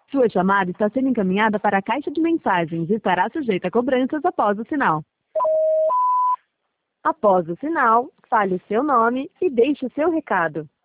Sua chamada está sendo encaminhada para a caixa de mensagens e estará sujeita a cobranças após o sinal. Após o sinal, fale o seu nome e deixe o seu recado.